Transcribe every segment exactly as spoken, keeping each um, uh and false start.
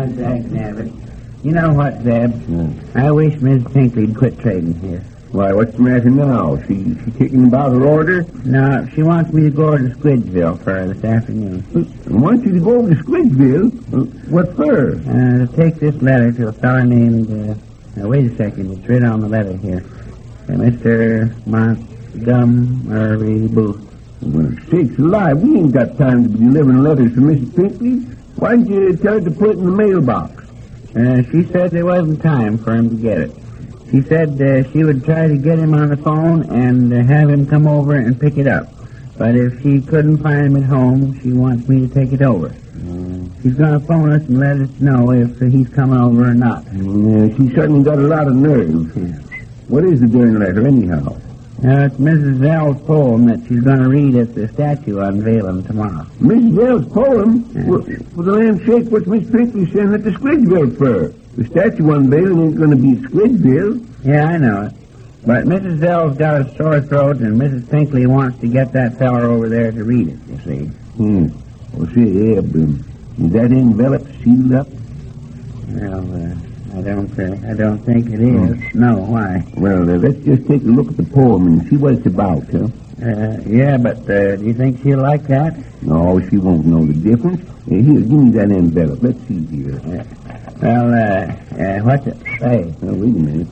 One second, Abbott. You know what, Zeb? Yeah. I wish Miss Pinkley'd quit trading here. Why, what's the matter now? She she kicking about her order? No, she wants me to go over to Squidsville for her this afternoon. Wants you to go over to Squidsville? What for? Uh, to take this letter to a fellow named... Uh, now, wait a second. It's written on the letter here. Uh, Mister Montgomery Booth. Well, sakes alive, we ain't got time to be delivering letters for Missus Pinkley. Why didn't you tell her to put it in the mailbox? Uh, she said there wasn't time for him to get it. She said uh, she would try to get him on the phone and uh, have him come over and pick it up. But if she couldn't find him at home, she wants me to take it over. Mm. She's going to phone us and let us know if uh, he's coming over or not. Yeah, she certainly got a lot of nerve. Yeah. What is the darn letter, anyhow? Uh, it's Missus Zell's poem that she's going to read at the statue unveiling tomorrow. Missus Zell's poem? Yeah. Well, for the land's sake, what's Miss Pinkley saying at the Squidsville for? The statue unveiling ain't going to be at Squidsville. Yeah, I know it. But Missus Zell's got a sore throat, and Missus Pinkley wants to get that feller over there to read it, you see. Hmm. Well, see, Eb, um, is that envelope sealed up? Well, uh, I don't think, I don't think it is. Hmm. No, why? Well, uh, let's just take a look at the poem and see what it's about, huh? Uh, yeah, but uh, do you think she'll like that? No, she won't know the difference. Uh, here, give me that envelope. Let's see here. Uh, well, uh, uh, what's it say? Well, wait a minute.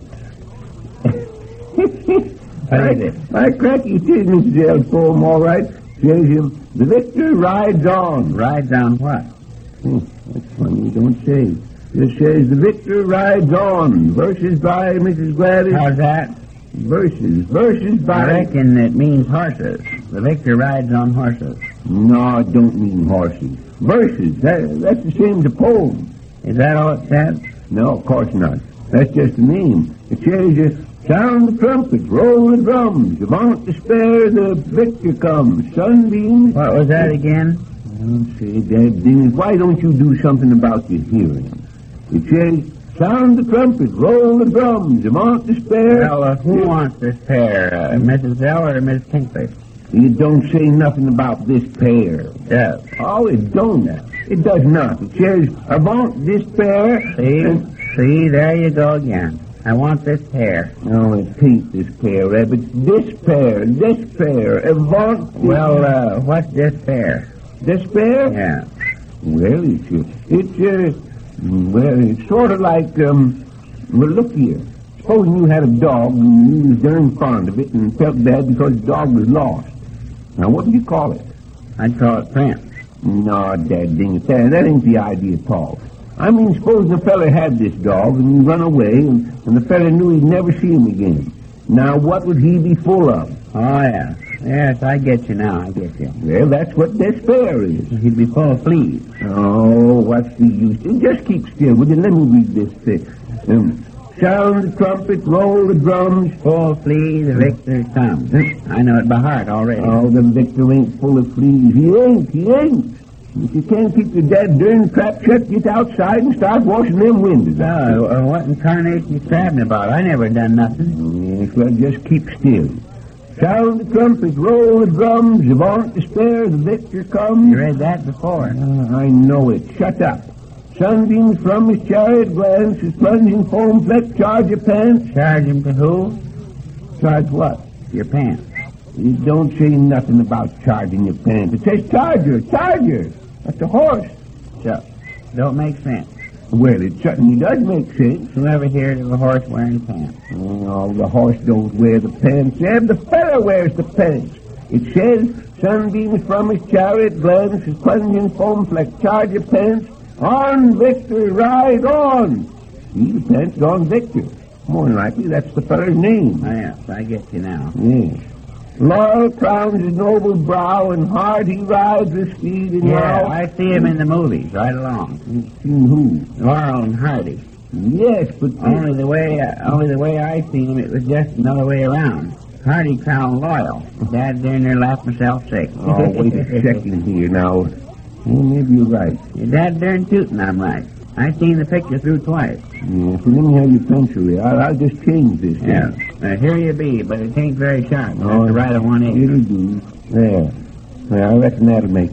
What is it? My cracky, it is Missus Zell's poem, all right. Says him, the victor rides on. Rides on what? Hmm, that's funny, you don't say. It says, the victor rides on. Verses by Missus Gladys. How's that? Verses. Verses by... I reckon it means horses. The victor rides on horses. No, it don't mean horses. Verses. That, that's the same as a poem. Is that all it says? No, of course not. That's just a name. It says, uh, sound the trumpet, roll the drums, avant despair, the victor comes, sunbeams... What was that again? Well, say, Dad, Ding, why don't you do something about your hearing? It says, sound the trumpet, roll the drums, avant despair... Well, uh, who wants this pair, uh, Missus Zell or Miss Pinkley? You don't say nothing about this pair. It does. Oh, it don't. It does not. It says, avant despair... See? And... See, there you go again. I want this pair. No, it ain't this pair, Reb. It's this pair, this pair, avant... Well, uh, what's this pair? This pair? Yeah. Well, it's, uh, it's, uh, well, it's sort of like, um, well, look here. Supposing you had a dog and you was darn fond of it and felt bad because the dog was lost. Now, what do you call it? I'd call it Prince. No, Dad, ding it. That, that ain't the idea at all. I mean, supposing the fella had this dog and he run away and, and the fella knew he'd never see him again. Now, what would he be full of? Oh, yeah. Yes, I get you now, I get you. Well, that's what despair is. He'd be full of fleas. Oh, what's the use? Just keep still, will you? Let me read this thing. Um, sound the trumpet, roll the drums. Full of fleas, the victor comes. I know it by heart already. Oh, the victor ain't full of fleas. He ain't, he ain't. If you can't keep your dead darn trap shut, get outside and start washing them windows. Oh, uh, what in carnation you crabbing about? I never done nothing. Yes, well, just keep still. Sound the trumpet, roll the drums, avant despair, the victor comes. You read that before. Uh, I know it. Shut up. Sunbeams from his chariot glance, his plunging foam fleck, charge your pants. Charge him to who? Charge what? Your pants. You don't say nothing about charging your pants. It says charger, charger. That's a horse. So, don't make sense. Well, it certainly does make sense. Who ever heard of a horse wearing pants? Oh, the horse don't wear the pants, Eb. The fella wears the pants. It says, sunbeams from his chariot glance, his plunging foam fleck, charge your pants. On, Victor, ride on. See, the pants on Victor. More than likely, that's the fella's name. Oh, yes, I get you now. Yes. Laurel crowns his noble brow, and hard he rides with speed and Yeah, wow. I see him in the movies right along. You've seen who? Laurel and Hardy. Yes, but... Only the way, uh, only the way I seen him, it was just another way around. Hardy crowned loyal. Dad darn near laughed myself sick. Oh, wait a second here now. Well, maybe you're right. Your dad darn tootin' I'm right. I seen the picture through twice. Yeah, so let me have your pencil here. I'll, I'll just change this. Yeah. Uh, here you be, but it ain't very sharp. You Oh, have to write a one eight. It'll do. There. Well, I reckon that'll make it.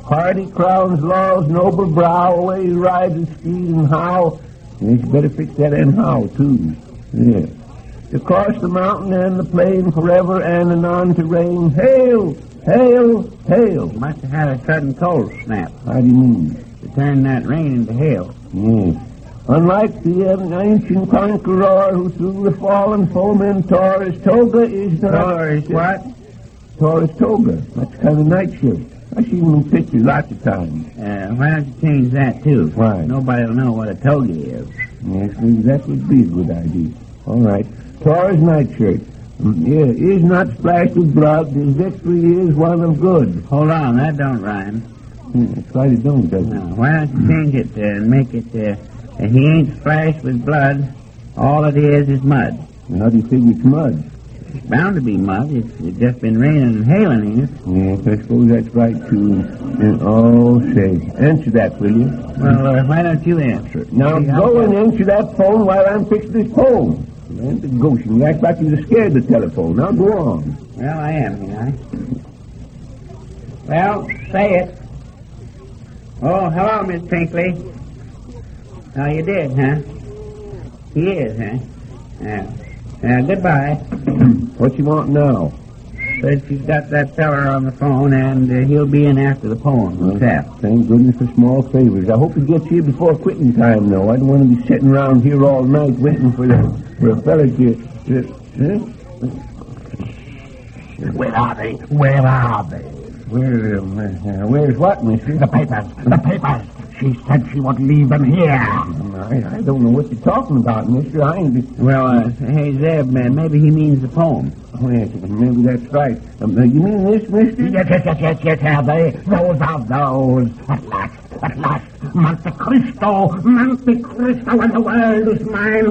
Hardy crowns law's noble brow, away rides and speed and how. You better fix that and how, too. Yeah. To cross the mountain and the plain forever and anon to rain. Hail! Hail! Hail! Must have had a sudden cold snap. How do you mean? To turn that rain into hail. Yes. Unlike the um, ancient conqueror who threw the fallen foeman, tore his toga is not... Tore his what? Tore his toga. That's kind of nightshirt. I've seen them in pictures lots of times. Uh, why don't you change that, too? Why? Nobody will know what a toga is. Yes, maybe that would be a good idea. All right. Tore his nightshirt. Yeah, is not splashed with blood. His victory is one of good. Hold on, that don't rhyme. Hmm, that's right, it don't, does it? No, why don't you change it uh, and make it, uh, uh, he ain't splashed with blood. All it is is mud. And how do you figure it's mud? It's bound to be mud. It's, it's just been raining and hailing, ain't it? Yes, I suppose that's right, too. And, oh, say, answer that, will you? Well, uh, why don't you answer it? Now, See, go I'll- and answer that phone while I'm fixing this poem. And the ghost, you act like you're scared of the telephone. Now, go on. Well, I am, ain't I? Well, say it. Oh, hello, Miss Pinkley. Oh, you did, huh? He is, huh? Yeah. Uh, goodbye. What you want now? Said she's got that feller on the phone, and uh, he'll be in after the poem himself. Thank goodness for small favors. I hope he gets here before quitting time, though. I don't want to be sitting around here all night waiting for the for a fella to... to huh? Where are they? Where are they? Where, um, uh, where's what, mister? The papers. The papers. She said she would leave them here. I, I don't know what you're talking about, mister. I ain't... Well, uh, hey, Zeb, man, maybe he means the poem. Oh, yes, maybe that's right. Um, uh, you mean this, mister? Yes, yes, yes, yes, yes, are they? Those are those. At last, at last. Monte Cristo, Monte Cristo, and the world is mine.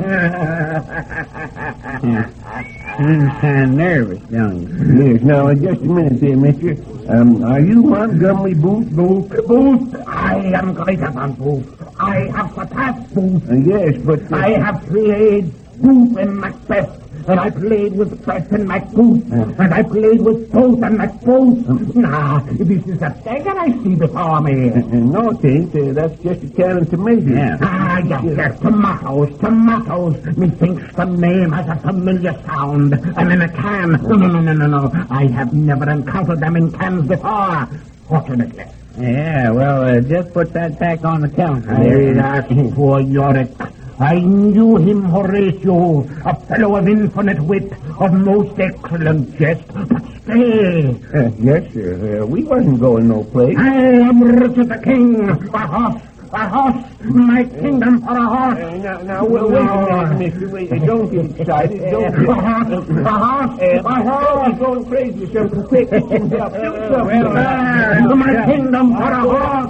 Seems kind of nervous, don't you? Yes, now, uh, just a minute there, mister. Um, are you Montgomery Booth? Booth, Booth, I am greater than Booth. I have surpassed Booth. Uh, yes, but... Uh, I have played Booth in Macbeth. And I played with Beth and Macbooth. Uh. And I played with Booth and Macbooth. Nah, this is a dagger I see before me. uh, no, it ain't. Uh, that's just a can of tomatoes. Yeah. Ah, yes, yes, tomatoes, tomatoes. Methinks the name has a familiar sound. And in a can. No, no, no, no, no, no. I have never encountered them in cans before. Fortunately. Yeah, well, uh, just put that back on the counter. There is asking for Yorick. I knew him, Horatio, a fellow of infinite wit, of most excellent jest. But stay, Uh, yes, sir. Uh, we wasn't going no place. I am Richard the King, a horse, a horse, my kingdom for a horse. Uh, now, now, wait, wait a minute, mister. Wait, uh, don't get excited. Don't get... A horse, a horse, a horse. You're going crazy yourself. Quick, get yourself. Do something. Uh, my kingdom for a horse.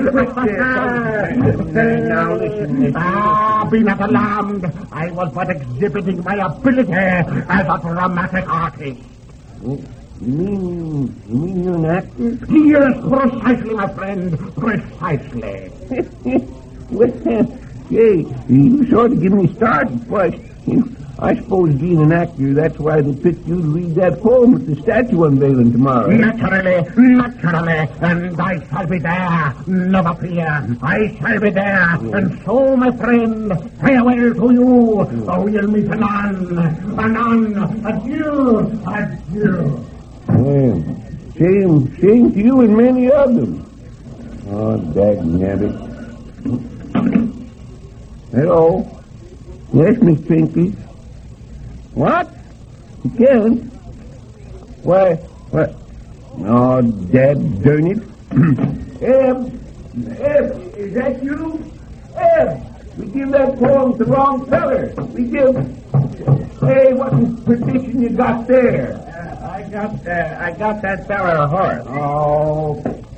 Now, listen, mister. Ah, be not alarmed. I was but exhibiting my ability as a dramatic artist. You mean, you mean you're an actor? Yes, precisely, my friend, precisely. Well, hey, you sort of give me started first. I suppose being an actor, that's why they picked you to read that poem at the statue unveiling tomorrow. Naturally, naturally, and I shall be there, never fear. I shall be there, and so, my friend, farewell to you. Oh, we'll meet anon, anon, adieu, adieu. Well, shame, shame to you and many of them. Oh, dagnabbit. Hello. Yes, Miss Pinky. What? You can't? Why, what? Oh, dad darn it. Eb, Eb, is that you? Eb, we give that poem to the wrong feller. We give... Hey, what petition you got there? I got, uh, I got that feller a horse. Oh,